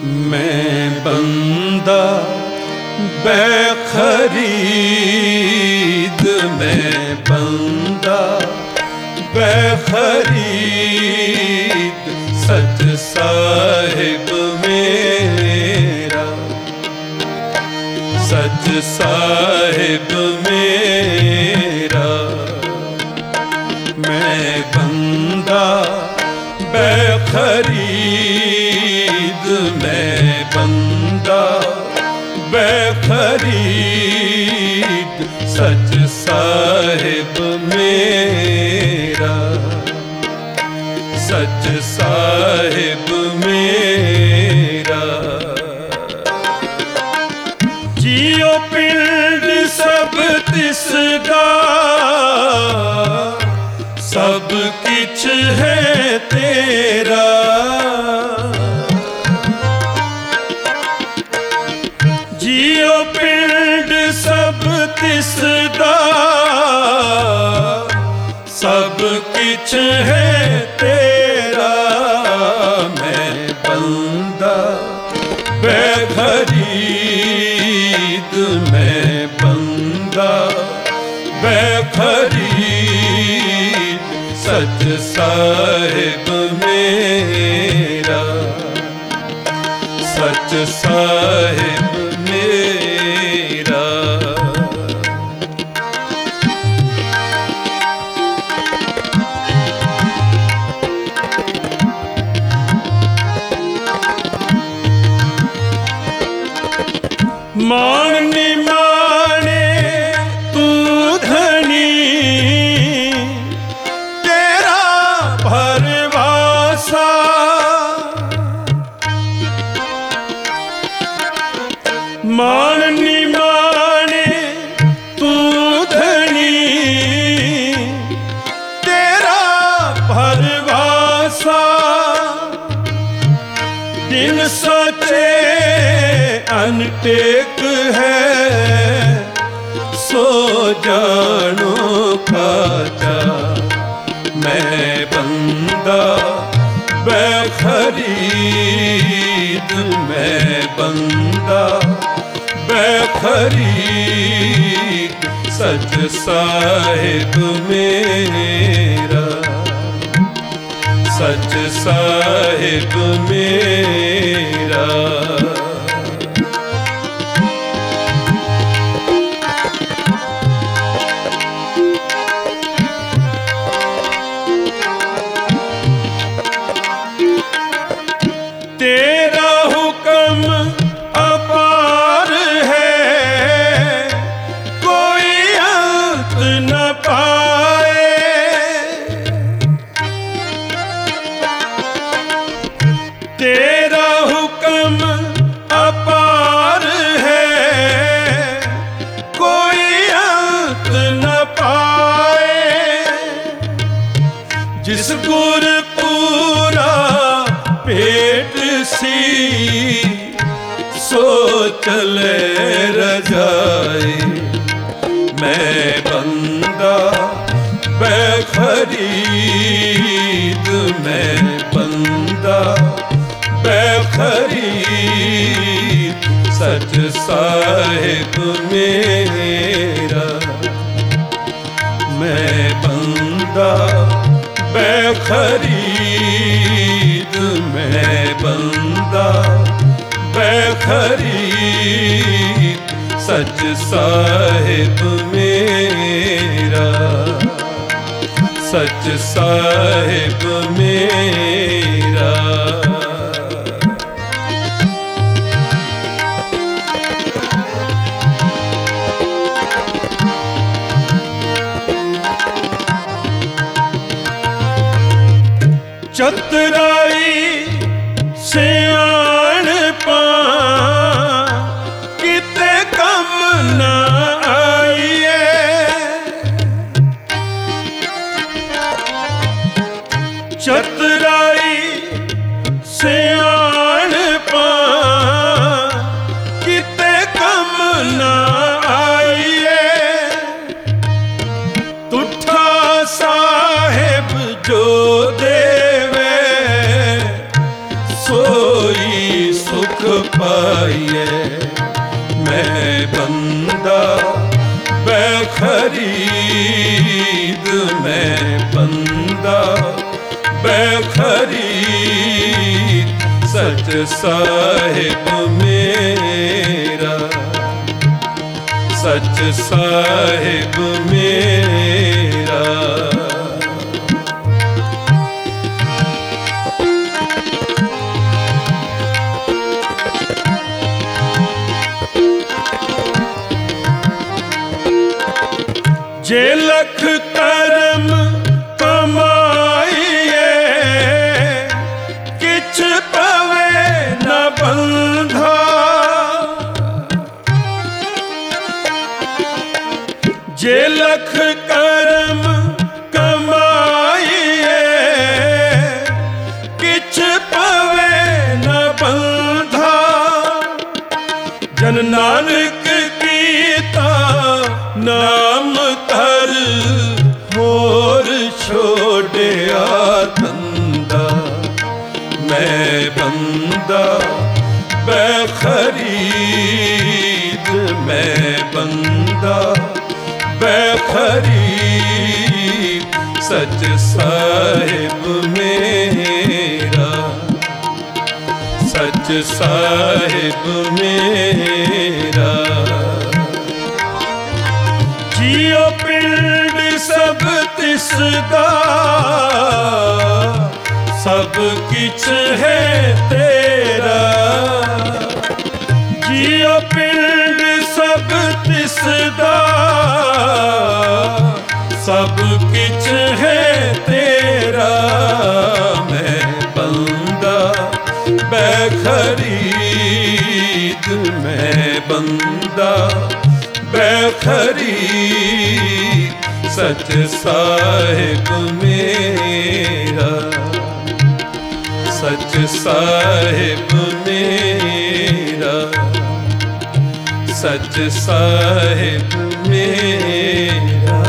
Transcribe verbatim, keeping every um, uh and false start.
मैं बंदा बेखरीद, मैं बंदा बेखरीद, सच साहिब मेरा, सच साहिब मेरा। मैं बंदा बेखरीद, मैं बंदा बेखरीद, सच साहिब मेरा, सच साहिब मेरा। जियो पिंड सब तिसदा, सब किछ है तेरा। जियो पिंड सब तिसदा, सब किछ है तेरा। मैं बंदा बेखरीद, मैं बंदा बेखरीद, सच साहिब मेरा, सच साहिब मेरा। मान निमाने तू धनी, तेरा भरवासा। मान निमाने तू धनी, तेरा भरवासा। दिन सचे अनटेक है, सो जानो काचा। मैं बंदा बेखरीद, मैं बंदा बेखरीद, सच साहिब मेरा, सच साहिब मेरा। तेरा हुक्म अपार है, कोई अंत न पाए। तेरा हुक्म अपार है, कोई अंत न पाए। जिस गुर पूरा पेट सी, सो चले रजाई। मैं बंदा बेखरीद, मैं बंदा बेखरीद, सच साहिब मेरा। मैं बंदा बेखरीद, मैं बंदा बेखरीद, सच साहिब मेरा, सच साहिब मेरा। चतुराई सियाणपा किते कम न आईए। चतुराई सियाणपा किते कम न आईए। तुठा साहिब जो देवे सोई सुख आइए। मैं बंदा बेखरीद, मैं बंदा बेखरीद, सच साहिब मेरा, सच साहिब मेरा। जे लख कर्म कमाइए, किछ पवे न बंधा। जे लख कर्म कमाइए, किछ पवे न बंधा। जन नानक कीता नाम तर, होर छोड़िया धंधा। मैं बंदा बेखरीद, मैं बंदा बेखरीद, सच साहिब मेरा, सच साहिब मेरा। जियो पिंड सब तिसदा, सब किछ है तेरा। जियो पिंड सब तिसदा, सब किछ है तेरा। मैं बंदा बेखरीद, मैं बंदा बेखरीद, सच साहिब मेरा, सच साहिब मेरा, सच साहिब मेरा।